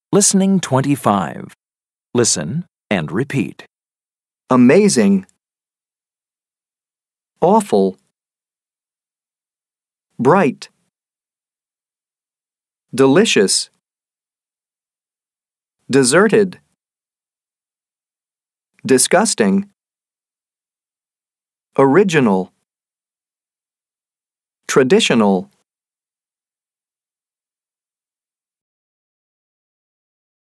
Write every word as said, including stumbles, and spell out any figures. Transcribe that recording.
Listening twenty-five. Listen and repeat. Amazing. Awful. Bright. Delicious. Deserted. Disgusting. Original. Traditional.